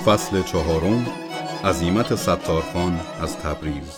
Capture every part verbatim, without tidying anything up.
فصل چهارم، عزیمت ستارخان از تبریز.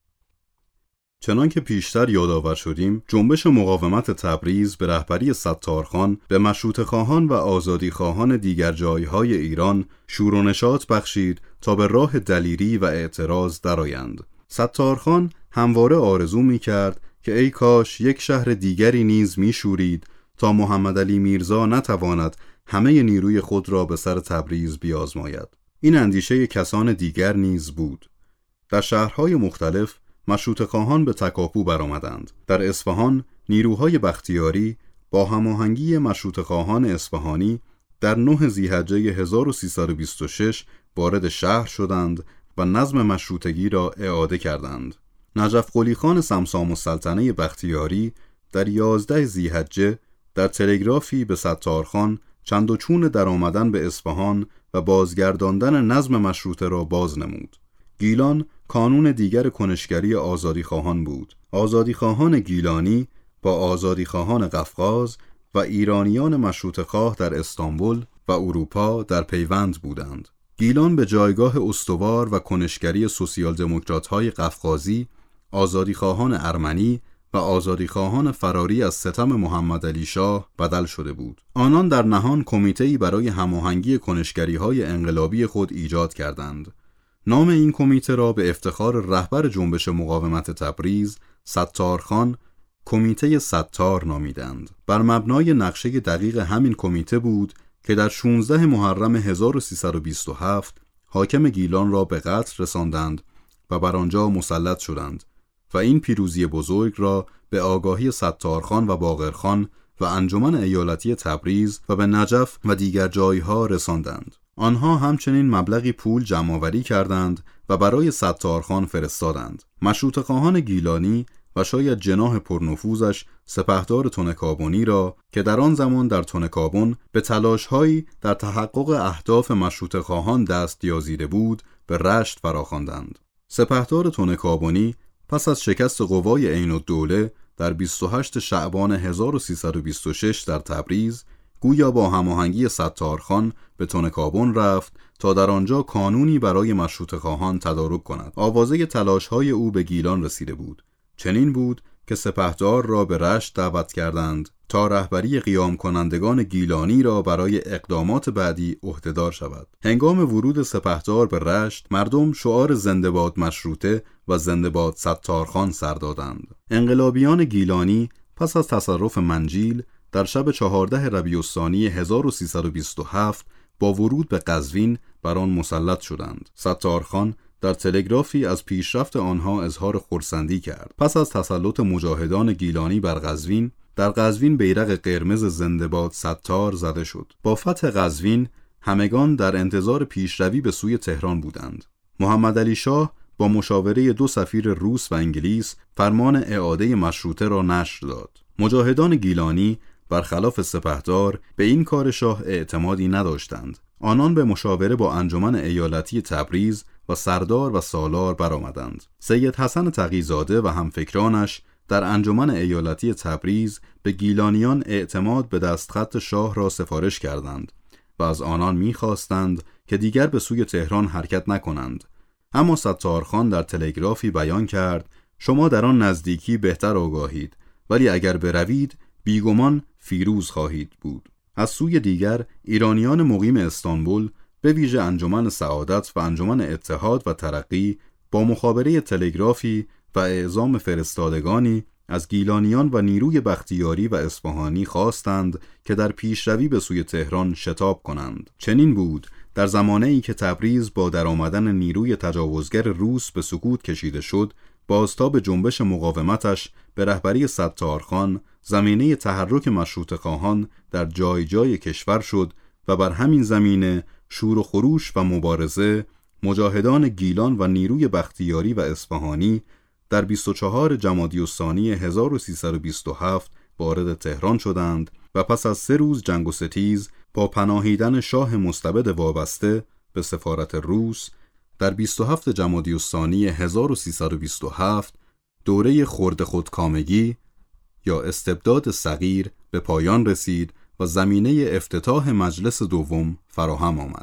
چنان که پیشتر یادآور شدیم، جنبش مقاومت تبریز به رهبری ستارخان به مشروطه‌خواهان و آزادیخواهان دیگر جایهای ایران شور و نشاط بخشید تا به راه دلیری و اعتراض درآیند. ستارخان همواره آرزو می‌کرد که ای کاش یک شهر دیگری نیز می‌شورید تا محمد علی میرزا نتواند همه نیروی خود را به سر تبریز بیازماید. این اندیشه کسان دیگر نیز بود. در شهرهای مختلف مشروطه‌خواهان به تکاپو برآمدند. در اصفهان نیروهای بختیاری با هماهنگی مشروطه‌خواهان اصفهانی در نه ذی‌حجه هزار و سیصد و بیست و شش وارد شهر شدند و نظم مشروطگی را اعاده کردند. نجف قلی خان سمسام السلطنه بختیاری در یازده ذی‌حجه در تلگرافی به ستارخان چند و چون در آمدن به اصفهان و بازگرداندن نظم مشروطه را باز نمود. گیلان کانون دیگر کنشگری آزادیخواهان بود. آزادیخواهان گیلانی با آزادیخواهان قفقاز و ایرانیان مشروطه‌خواه در استانبول و اروپا در پیوند بودند. گیلان به جایگاه استوار و کنشگری سوسیال دموکرات‌های قفقازی، آزادیخواهان ارمنی و آزادیخواهان فراری از ستم محمد علی شاه بدل شده بود. آنان در نهان کمیته‌ای برای هماهنگی کنشگری‌های انقلابی خود ایجاد کردند. نام این کمیته را به افتخار رهبر جنبش مقاومت تبریز، ستارخان، کمیته ستار نامیدند. بر مبنای نقشه دقیق همین کمیته بود که در شانزده محرم هزار و سیصد و بیست و هفت حاکم گیلان را به قتل رساندند و بر آنجا مسلط شدند و این پیروزی بزرگ را به آگاهی ستارخان و باقرخان و انجمن ایالتی تبریز و به نجف و دیگر جایها رساندند. آنها همچنین مبلغی پول جمع‌آوری کردند و برای ستارخان فرستادند. مشروطه‌خواهان گیلانی و شاید جناح پرنفوذش سپهدار تنکابنی را که در آن زمان در تنکابن به تلاش‌هایی در تحقق اهداف مشروطه‌خواهان دست یازیده بود، به رشت فراخواندند. سپهدار تنکابنی پس از شکست قوای عین‌الدوله در بیست و هشتم شعبان هزار و سیصد و بیست و شش در تبریز، گویا با هماهنگی ستارخان به تنکابن رفت تا در آنجا کانونی برای مشروطه‌خواهان تدارک کند. آوازه تلاش‌های او به گیلان رسیده بود. چنین بود که سپهدار را به رشت دعوت کردند تا رهبری قیام کنندگان گیلانی را برای اقدامات بعدی عهده‌دار شود. هنگام ورود سپهدار به رشت، مردم شعار زنده باد مشروطه و زنده باد ستارخان سر دادند. انقلابیان گیلانی پس از تصرف منجیل در شب چهاردهم ربیع الثانی هزار و سیصد و بیست و هفت با ورود به قزوین بر آن مسلط شدند. ستارخان در تلگرافی از پیشرفت آنها اظهار خرسندی کرد. پس از تسلط مجاهدان گیلانی بر قزوین، در قزوین بیرق قرمز زنده باد ستار زده شد. با فتح قزوین همگان در انتظار پیشروی به سوی تهران بودند. محمد علی شاه با مشاوره دو سفیر روس و انگلیس فرمان اعاده مشروطه را نشر داد. مجاهدان گیلانی برخلاف سپهدار به این کار شاه اعتمادی نداشتند. آنان به مشاوره با انجمن ایالتی تبریز و سردار و سالار برآمدند. سید حسن تقی‌زاده و همفکرانش در انجمن ایالتی تبریز به گیلانیان اعتماد به دستخط شاه را سفارش کردند و از آنان می‌خواستند که دیگر به سوی تهران حرکت نکنند. اما ستارخان در تلگرافی بیان کرد: شما در آن نزدیکی بهتر آگاهید، ولی اگر بروید بیگمان فیروز خواهید بود. از سوی دیگر ایرانیان مقیم استانبول به ویژه انجمن سعادت و انجمن اتحاد و ترقی با مخابره تلگرافی و اعزام فرستادگانی از گیلانیان و نیروی بختیاری و اصفهانی خواستند که در پیشروی به سوی تهران شتاب کنند. چنین بود در زمانه‌ای که تبریز با درآمدن نیروی تجاوزگر روس به سقوط کشیده شد، بازتاب جنبش مقاومتش به رهبری ستارخان زمینه تحرک مشروطه‌خواهان در جای جای کشور شد و بر همین زمینه شور و خروش و مبارزه مجاهدان گیلان و نیروی بختیاری و اصفهانی در بیست و چهارم جمادی الثانی هزار و سیصد و بیست و هفت وارد تهران شدند و پس از سه روز جنگ و ستیز با پناهیدن شاه مستبد وابسته به سفارت روس در بیست و هفتم جمادی الثانی هزار و سیصد و بیست و هفت دوره خرد خودکامگی یا استبداد صغیر به پایان رسید و زمینه افتتاح مجلس دوم فراهم آمد.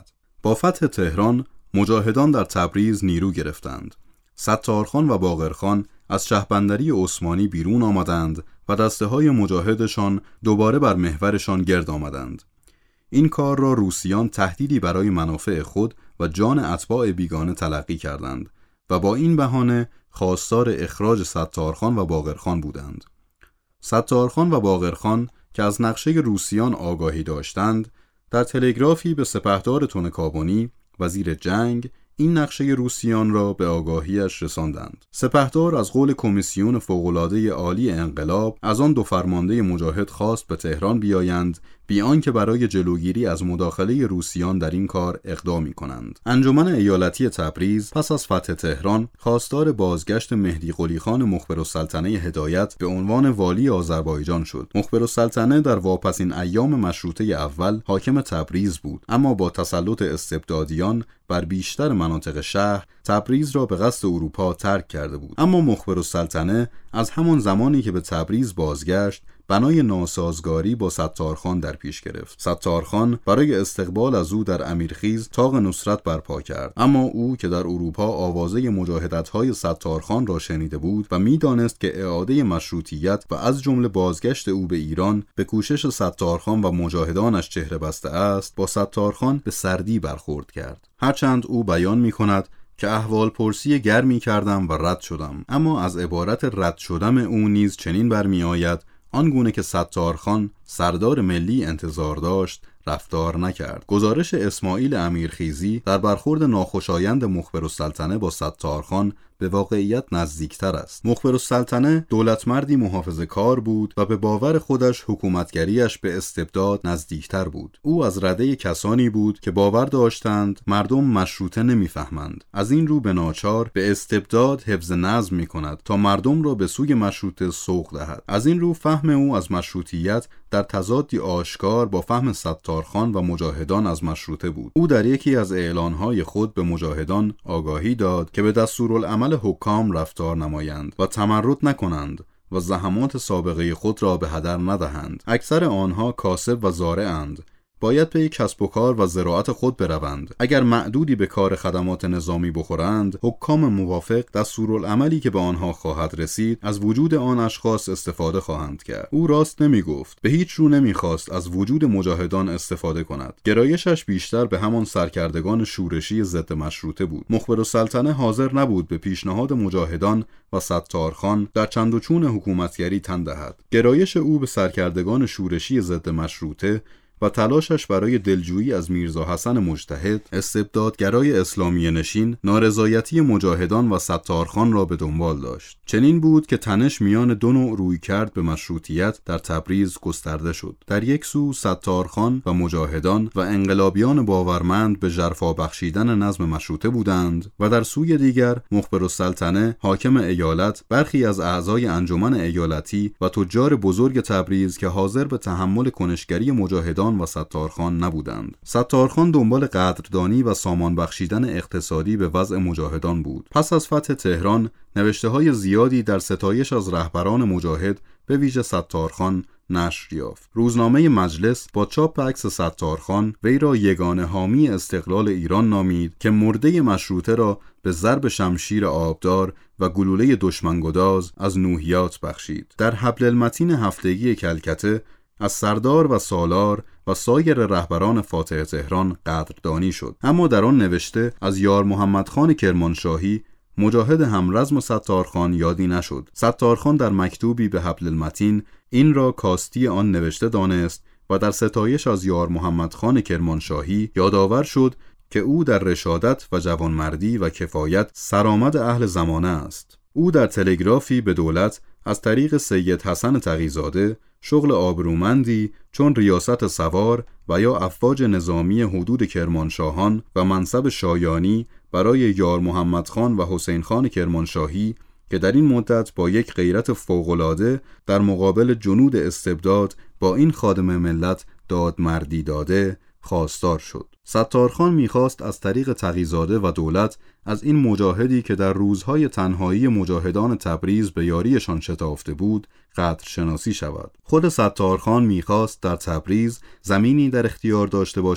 با فتح تهران مجاهدان در تبریز نیرو گرفتند. ستارخان و باقرخان از شهربندری عثمانی بیرون آمدند و دسته‌های مجاهدشان دوباره بر محورشان گرد آمدند. این کار را روسیان تهدیدی برای منافع خود و جان اتباع بیگانه تلقی کردند و با این بهانه خواستار اخراج ستارخان و باقرخان بودند. ستارخان و باقرخان که از نقشه روسیان آگاهی داشتند، در تلگرافی به سپهدار تونکابونی وزیر جنگ این نقشه روسیان را به آگاهیش رساندند. سپهدار از قول کمیسیون فوق‌العاده عالی انقلاب از آن دو فرمانده مجاهد خواست به تهران بیایند بی آنکه برای جلوگیری از مداخله روسیان در این کار اقدامی کنند. انجمن ایالتی تبریز پس از فتح تهران خواستار بازگشت مهدی قلی خان مخبرالسلطنه هدایت به عنوان والی آذربایجان شد. مخبرالسلطنه در واپسین ایام مشروطه اول حاکم تبریز بود، اما با تسلط استبدادیان بر بیشتر مناطق شهر تبریز را به قصد اروپا ترک کرده بود. اما مخبرالسلطنه از همان زمانی که به تبریز بازگشت بنای ناسازگاری با ستارخان در پیش گرفت. ستارخان برای استقبال از او در امیرخیز طاق نصرت برپا کرد، اما او که در اروپا آوازه مجاهدت‌های ستارخان را شنیده بود و می‌دانست که اعاده مشروطیت و از جمله بازگشت او به ایران به کوشش ستارخان و مجاهدانش چهره بسته است، با ستارخان به سردی برخورد کرد. هرچند او بیان می‌کند که احوال پرسی گرمی کردم و رد شدم، اما از عبارت رد شدم او نیز چنین برمی آید آنگونه که ستارخان سردار ملی انتظار داشت رفتار نکرد. گزارش اسماعیل امیرخیزی در برخورد ناخوشایند مخبرالسلطنه با ستارخان به واقعیت نزدیکتر است. مخبرالسلطنه دولتمردی محافظه‌کار بود و به باور خودش حکومتگریش به استبداد نزدیکتر بود. او از رده کسانی بود که باور داشتند مردم مشروطه نمیفهمند. از این رو به ناچار به استبداد حفظ نظم می‌کند تا مردم را به سوی مشروطه سوق دهد. از این رو فهم او از مشروطیت در تضادی آشکار با فهم ستارخان و مجاهدان از مشروطه بود. او در یکی از اعلان‌های خود به مجاهدان آگاهی داد که به دستورالعمل حکام رفتار نمایند و تمرد نکنند و زحمات سابقه خود را به هدر ندهند. اکثر آنها کاسب و زارع‌اند. باید به کسب و کار و زراعت خود بروند. اگر معدودی به کار خدمات نظامی بخورند، حکام موافق دستورالعملی که به آنها خواهد رسید از وجود آن اشخاص استفاده خواهند کرد. او راست نمی گفت. به هیچ رو نمی خواست از وجود مجاهدان استفاده کند. گرایشش بیشتر به همان سرکردگان شورشی ضد مشروطه بود. مخبرالسلطنه حاضر نبود به پیشنهاد مجاهدان و ستارخان در چند و چون حکومتگری تن دهد. گرایش او به سرکردگان شورشی ضد مشروطه و تلاشش برای دلجویی از میرزا حسن مجتهد، استبدادگرای اسلامی نشین، نارضایتی مجاهدان و ستارخان را به دنبال داشت. چنین بود که تنش میان دو نوع رویکرد به مشروطیت در تبریز گسترده شد. در یک سو ستارخان و مجاهدان و انقلابیان باورمند به ژرفا بخشیدن نظم مشروطه بودند و در سوی دیگر مخبرالسلطنه، حاکم ایالت، برخی از اعضای انجمن ایالتی و تجار بزرگ تبریز که حاضر به تحمل کنشگری مجاهدان و ستارخان نبودند. ستارخان دنبال قدردانی و سامان بخشیدن اقتصادی به وضع مجاهدان بود. پس از فتح تهران نوشته‌های زیادی در ستایش از رهبران مجاهد به ویژه ستارخان نشر یافت. روزنامه مجلس با چاپ عکس ستارخان وی را یگانه حامی استقلال ایران نامید که مرده مشروطه را به ضرب شمشیر آبدار و گلوله دشمنگداز از نوحیات بخشید. در حبل المتین هفتگی کلکته از سردار و سالار و سایر رهبران فاتح تهران قدردانی شد، اما در آن نوشته از یار محمد خان کرمانشاهی مجاهد همرزم ستارخان یادی نشد. ستارخان در مکتوبی به حبل المتین این را کاستی آن نوشته دانست و در ستایش از یار محمد خان کرمانشاهی یادآور شد که او در رشادت و جوانمردی و کفایت سرآمد اهل زمانه است. او در تلگرافی به دولت از طریق سید حسن تقی‌زاده شغل آبرومندی چون ریاست سوار و یا افواج نظامی حدود کرمانشاهان و منصب شایانی برای یار محمد خان و حسین خان کرمانشاهی که در این مدت با یک غیرت فوق‌العاده در مقابل جنود استبداد با این خادم ملت دادمردی داده خواستار شد. ستارخان میخواست از طریق تقی‌زاده و دولت از این مجاهدی که در روزهای تنهایی مجاهدان تبریز به یاریشان شتافته بود قدر شناسی شود. خود ستارخان میخواست در تبریز زمینی در اختیار داشته باشد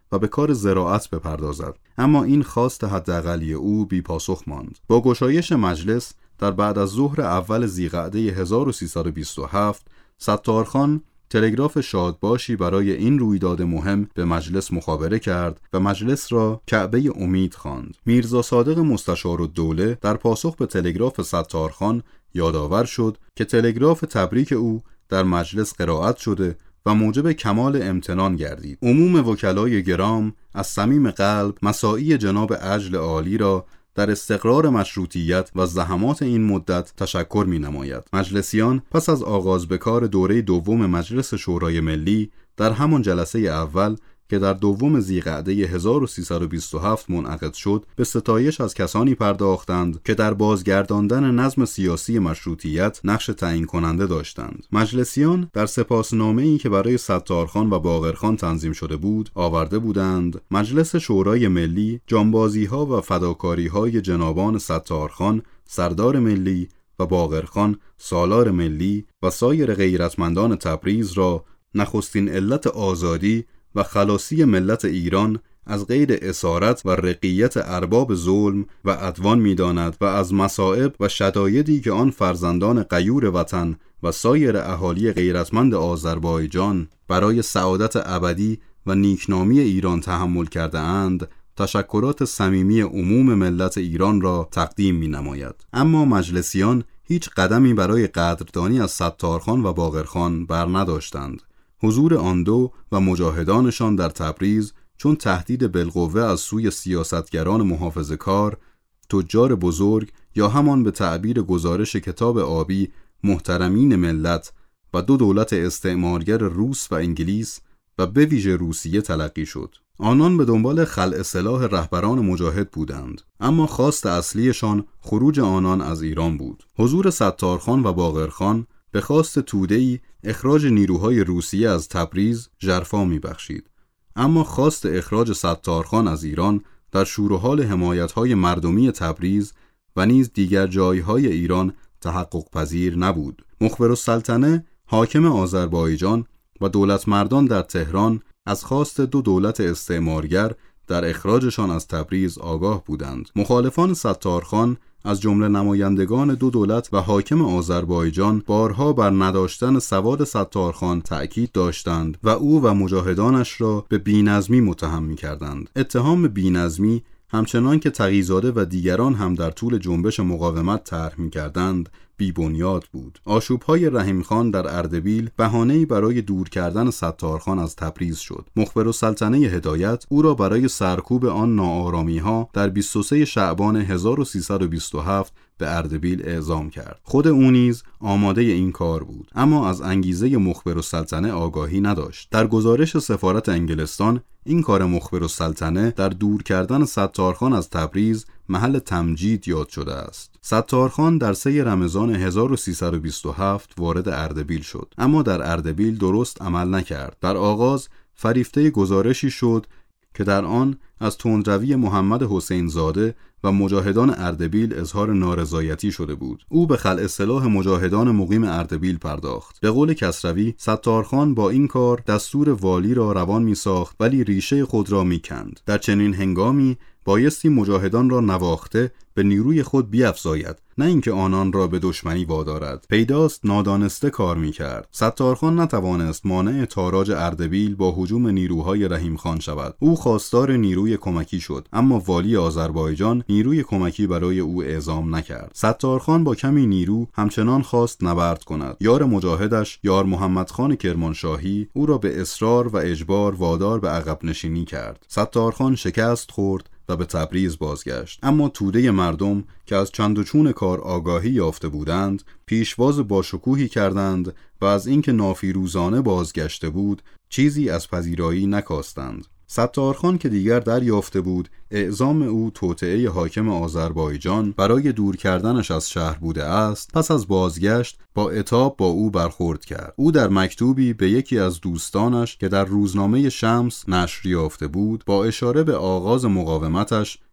و به کار زراعت بپردازد. اما این خواست حداقلی او بی پاسخ ماند. با گشایش مجلس در بعد از ظهر اول ذیقعده هزار و سیصد و بیست و هفت ستارخان تلگراف شادباشی برای این رویداد مهم به مجلس مخابره کرد و مجلس را کعبه امید خواند. میرزا صادق مستشارالدوله در پاسخ به تلگراف ستارخان یادآور شد که تلگراف تبریک او در مجلس قرائت شده و موجب کمال امتنان گردید. عموم وکلای گرام از صمیم قلب مساعی جناب عجل عالی را در استقرار مشروطیت و زحمات این مدت تشکر می نماید. مجلسیان پس از آغاز به کار دوره دوم مجلس شورای ملی در همان جلسه اول که در دوم ذیقعده هزار و سیصد و بیست و هفت منعقد شد، به ستایش از کسانی پرداختند که در بازگرداندن نظم سیاسی مشروطیت نقش تعیین کننده داشتند. مجلسیان در سپاسنامه‌ای که برای ستارخان و باقرخان تنظیم شده بود، آورده بودند: مجلس شورای ملی جانبازی‌ها و فداکاری‌های جنابان ستارخان سردار ملی و باقرخان سالار ملی و سایر غیرتمندان تبریز را نخستین علت آزادی و خلاصی ملت ایران از قید اسارت و رقیت ارباب ظلم و عدوان می‌داند و از مصائب و شدایدی که آن فرزندان غیور وطن و سایر اهالی غیرتمند آذربایجان برای سعادت ابدی و نیکنامی ایران تحمل کرده اند، تشکرات صمیمی عموم ملت ایران را تقدیم می‌نماید. اما مجلسیان هیچ قدمی برای قدردانی از ستارخان و باقرخان بر نداشتند. حضور آن دو و مجاهدانشان در تبریز چون تهدید بالقوه از سوی سیاستگران محافظه‌کار، تجار بزرگ یا همان به تعبیر گزارش کتاب آبی محترمین ملت و دو دولت استعمارگر روس و انگلیس و به ویژه روسیه تلقی شد. آنان به دنبال خلع سلاح رهبران مجاهد بودند، اما خواست اصلیشان خروج آنان از ایران بود. حضور ستارخان و باقرخان به خواست توده‌ای اخراج نیروهای روسیه از تبریز ژرفا می‌بخشید، اما خواست اخراج ستارخان از ایران در شور و حال حمایت‌های مردمی تبریز و نیز دیگر جایهای ایران تحقق پذیر نبود. مخبرالسلطنه حاکم آذربایجان و دولت مردان در تهران از خواست دو دولت استعمارگر در اخراجشان از تبریز آگاه بودند. مخالفان ستارخان از جمله نمایندگان دو دولت و حاکم آذربایجان بارها بر نداشتن سواد ستارخان تأکید داشتند و او و مجاهدانش را به بی‌نظمی متهم می‌کردند. اتهام بی‌نظمی همچنان که تقی‌زاده و دیگران هم در طول جنبش مقاومت طرح می‌کردند بی بنیاد بود. آشوب‌های رحیم خان در اردبیل بهانه‌ای برای دور کردن ستارخان از تبریز شد. مخبرالسلطنه هدایت او را برای سرکوب آن ناآرامی‌ها در بیست و سوم شعبان هزار و سیصد و بیست و هفت به اردبیل اعزام کرد. خود او نیز آماده این کار بود، اما از انگیزه مخبرالسلطنه آگاهی نداشت. در گزارش سفارت انگلستان این کار مخبرالسلطنه در دور کردن ستارخان از تبریز محل تمجید یاد شده است. ستارخان در سه رمضان هزار و سیصد و بیست و هفت وارد اردبیل شد، اما در اردبیل درست عمل نکرد. در آغاز فریفته گزارشی شد که در آن از تندروی محمد حسین زاده و مجاهدان اردبیل اظهار نارضایتی شده بود. او به خلع سلاح مجاهدان مقیم اردبیل پرداخت. به قول کسروی، ستارخان با این کار دستور والی را روان می ساخت ولی ریشه خود را می کند. در چنین هنگامی بایستی مجاهدان را نواخته به نیروی خود بیفزاید، نه اینکه آنان را به دشمنی وادارد. پیداست نادانسته کار می‌کرد. ستارخان نتوانست مانع تاراج اردبیل با هجوم نیروهای رحیم خان شود. او خواستار نیروی کمکی شد، اما والی آذربایجان نیروی کمکی برای او اعزام نکرد. ستارخان با کمی نیرو همچنان خواست نبرد کند. یار مجاهدش یار محمد خان کرمانشاهی او را به اصرار و اجبار وادار به عقب نشینی کرد. ستارخان شکست خورد و به تبریز بازگشت، اما توده مردم که از چند و چون کار آگاهی یافته بودند پیشواز باشکوهی کردند و از اینکه نافیروزانه بازگشته بود چیزی از پذیرایی نکاستند. ستارخان که دیگر دریافته بود اعزام او توطئه حاکم آذربایجان برای دور کردنش از شهر بوده است، پس از بازگشت با عتاب با او برخورد کرد. او در مکتوبی به یکی از دوستانش که در روزنامه شمس نشر یافته بود با اشاره به آغاز مقاومتش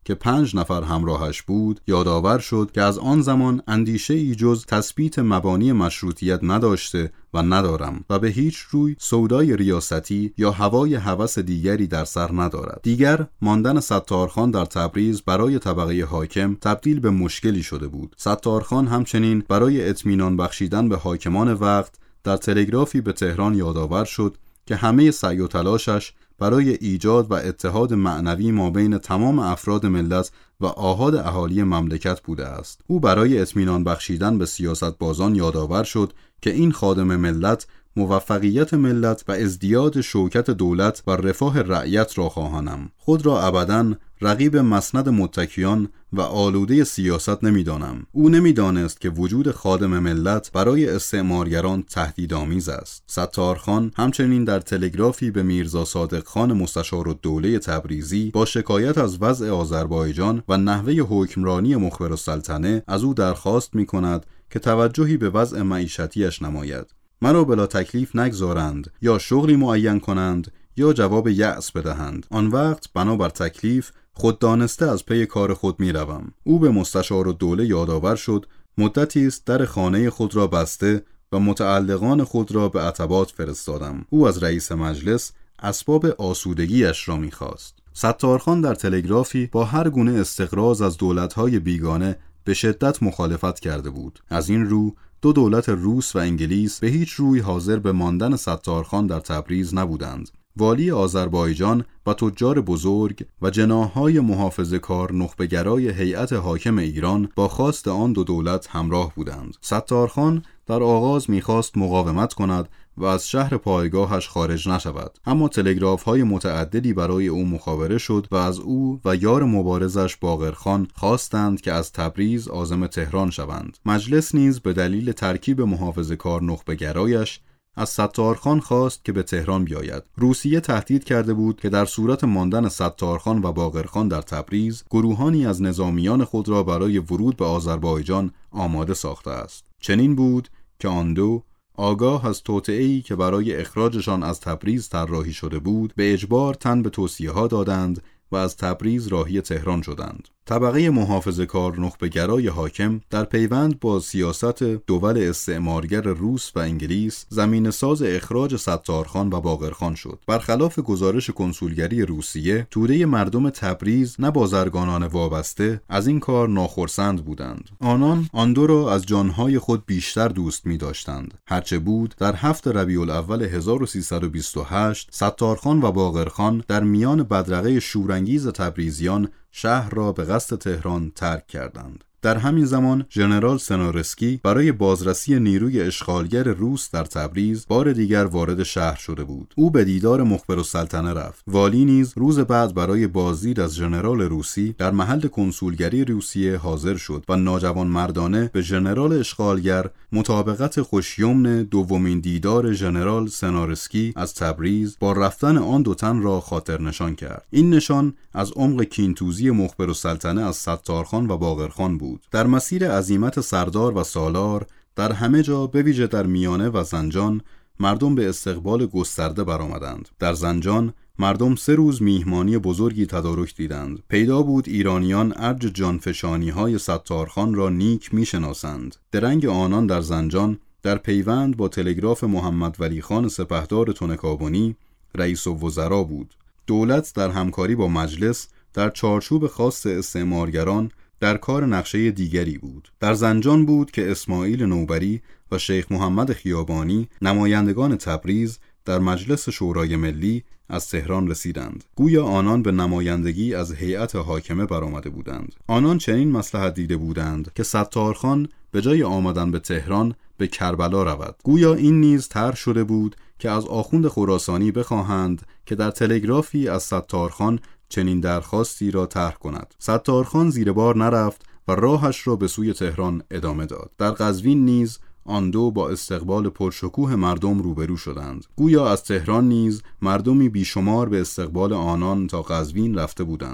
که پنج نفر همراهش بود یادآور شد که از آن زمان اندیشه ای جز تثبیت مبانی مشروطیت نداشته و ندارم و به هیچ روی سودای ریاستی یا هوای هوس دیگری در سر ندارد. دیگر ماندن ستارخان در تبریز برای طبقه حاکم تبدیل به مشکلی شده بود. ستارخان همچنین برای اطمینان بخشیدن به حاکمان وقت در تلگرافی به تهران یادآور شد که همه سعی و تلاشش برای ایجاد و اتحاد معنوی مابین تمام افراد ملت و آحاد اهالی مملکت بوده است. او برای اطمینان بخشیدن به سیاست‌بازان یادآور شد که این خادم ملت موفقیت ملت و ازدیاد شوکت دولت و رفاه رعیت را خواهانم. خود را ابداً رقیب مسند متکیان و آلوده سیاست نمیدانم. او نمیدانست که وجود خادم ملت برای استعمارگران تهدیدآمیز است. ستارخان همچنین در تلگرافی به میرزا صادق خان مستشارالدوله تبریزی با شکایت از وضع آذربایجان و نحوه حکمرانی مخبرالسلطنه از او درخواست می‌کند که توجهی به وضع معیشتیش نماید. مرا بلا تکلیف نگذارند، یا شغلی معین کنند یا جواب یأس بدهند. آن وقت بنابر تکلیف خود دانسته از پی کار خود می روم. او به مستشارالدوله یادآور شد مدتی است در خانه خود را بسته و متعلقان خود را به عتبات فرستادم. او از رئیس مجلس اسباب آسودگیش را می خواست. ستارخان در تلگرافی با هر گونه استقراض از دولت‌های بیگانه به شدت مخالفت کرده بود. از این رو دو دولت روس و انگلیس به هیچ روی حاضر به ماندن ستارخان در تبریز نبودند. والی آذربایجان و تجار بزرگ و جناح‌های محافظه‌کار نخبه‌گرای هیئت حاکم ایران با خواست آن دو دولت همراه بودند. ستارخان در آغاز می‌خواست مقاومت کند و از شهر پایگاهش خارج نشود، اما تلگراف‌های متعددی برای او مخابره شد و از او و یار مبارزش باقرخان خواستند که از تبریز عازم تهران شوند. مجلس نیز به دلیل ترکیب محافظه‌کار نخبه‌گرایش از ستارخان خواست که به تهران بیاید. روسیه تهدید کرده بود که در صورت ماندن ستارخان و باقرخان در تبریز، گروهانی از نظامیان خود را برای ورود به آذربایجان آماده ساخته است. چنین بود که آن دو آگاه از توطئه‌ای که برای اخراجشان از تبریز طراحی شده بود، به اجبار تن به توصیه‌ها دادند و از تبریز راهی تهران شدند. طبقه محافظه‌کار نخبه‌گرای حاکم در پیوند با سیاست دول استعمارگر روس و انگلیس زمینه‌ساز اخراج ستارخان و باقرخان شد. برخلاف گزارش کنسولگری روسیه، توده مردم تبریز نه بازرگانان وابسته از این کار ناخرسند بودند. آنان آن دو را از جانهای خود بیشتر دوست می‌داشتند. هرچه بود در هفت ربیع الاول هزار و سیصد و بیست و هشت ستارخان و باقرخان در میان بدرقه شورانگیز تبریزیان شهر را به قصد تهران ترک کردند. در همین زمان ژنرال سنارسکی برای بازرسی نیروی اشغالگر روس در تبریز بار دیگر وارد شهر شده بود. او به دیدار مخبرالسلطنه رفت. والی نیز روز بعد برای بازدید از ژنرال روسی در محل کنسولگری روسیه حاضر شد و ناجوان مردانه به ژنرال اشغالگر مطابقت خوشیمن دومین دیدار ژنرال سنارسکی از تبریز با رفتن آن دو تن را خاطر نشان کرد. این نشان از عمق کینتوزی مخبرالسلطنه از ستارخان و باقرخان بود. در مسیر عزیمت سردار و سالار در همه جا به ویژه در میانه و زنجان مردم به استقبال گسترده برآمدند. در زنجان مردم سه روز میهمانی بزرگی تدارک دیدند. پیدا بود ایرانیان ارج جانفشانی‌های ستارخان را نیک میشناسند. درنگ آنان در زنجان در پیوند با تلگراف محمد ولی خان سپهدار تنکابنی رئیس الوزراء بود. دولت در همکاری با مجلس در چارچوب خاص استعمارگران در کار نقشه دیگری بود. در زنجان بود که اسماعیل نوبری و شیخ محمد خیابانی نمایندگان تبریز در مجلس شورای ملی از تهران رسیدند. گویا آنان به نمایندگی از هیئت حاکمه برآمده بودند. آنان چنین مصلحت دیده بودند که ستارخان به جای آمدن به تهران به کربلا رود. گویا این نیز طرح شده بود که از آخوند خراسانی بخواهند که در تلگرافی از ستارخان چنین درخواستی را طرح کند. ستارخان زیر بار نرفت و راهش را به سوی تهران ادامه داد. در قزوین نیز آن دو با استقبال پرشکوه مردم روبرو شدند. گویا از تهران نیز مردمی بیشمار به استقبال آنان تا قزوین رفته بودند.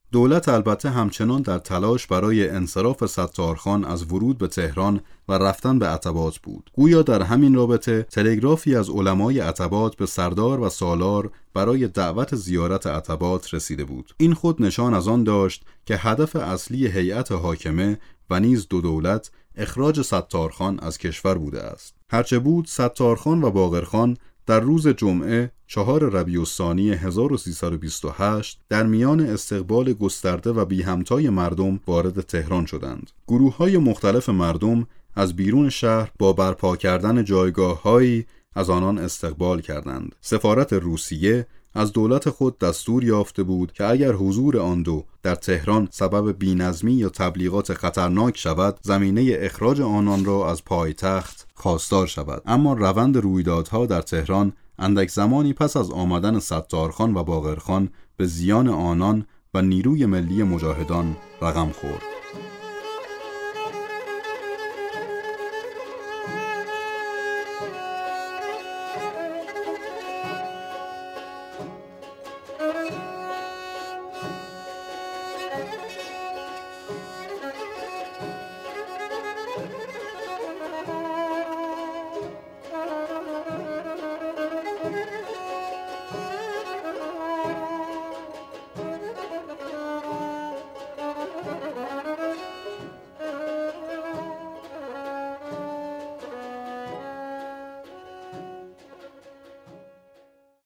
دولت البته همچنان در تلاش برای انصراف ستارخان از ورود به تهران و رفتن به عتبات بود. گویا در همین رابطه تلگرافی از علمای عتبات به سردار و سالار برای دعوت زیارت عتبات رسیده بود. این خود نشان از آن داشت که هدف اصلی هیئت حاکمه و نیز دو دولت اخراج ستارخان از کشور بوده است. هرچه بود ستارخان و باقرخان در روز جمعه چهار ربیع الثانی هزار و سیصد و بیست و هشت در میان استقبال گسترده و بی همتای مردم وارد تهران شدند. گروه‌های مختلف مردم از بیرون شهر با برپا کردن جایگاه‌هایی از آنان استقبال کردند. سفارت روسیه از دولت خود دستور یافته بود که اگر حضور آن دو در تهران سبب بی‌نظمی یا تبلیغات خطرناک شود، زمینه اخراج آنان را از پایتخت خواستار شود. اما روند رویدادها در تهران اندک زمانی پس از آمدن ستارخان و باقرخان به زیان آنان و نیروی ملی مجاهدان رقم خورد.